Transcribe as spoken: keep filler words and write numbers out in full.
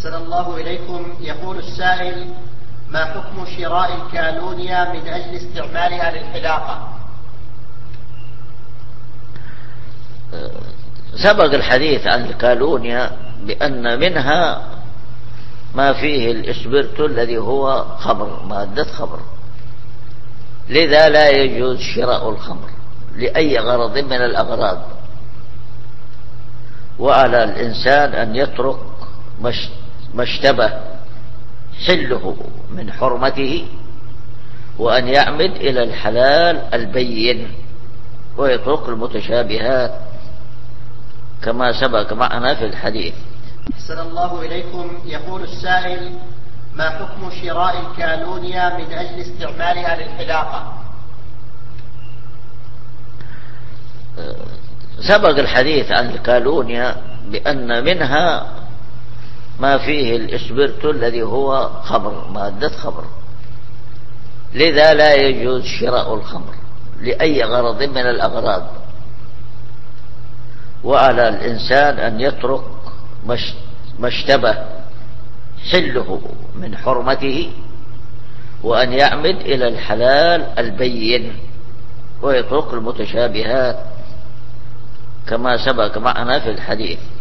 أحسن الله إليكم. يقول السائل: ما حكم شراء الكالونيا من أجل استعمالها للحلاقة؟ سبق الحديث عن الكالونيا بأن منها ما فيه الإسبرتو الذي هو خمر، مادة خمر، لذا لا يجوز شراء الخمر لأي غرض من الأغراض، وعلى الإنسان أن يترك ما اشتبه حله من حرمته، وأن يعمد إلى الحلال البين ويترك المتشابهات كما سبق معنا في الحديث. أحسن الله إليكم. يقول السائل: ما حكم شراء الكالونيا من أجل استعمالها للحلاقة؟ سبق الحديث عن الكالونيا بأن منها ما فيه الإسبرتو الذي هو خمر، مادة خمر، لذا لا يجوز شراء الخمر لأي غرض من الأغراض، وعلى الإنسان أن يترك ما اشتبه حله من حرمته، وأن يعمد إلى الحلال البين ويترك المتشابهات كما سبق معنا في الحديث.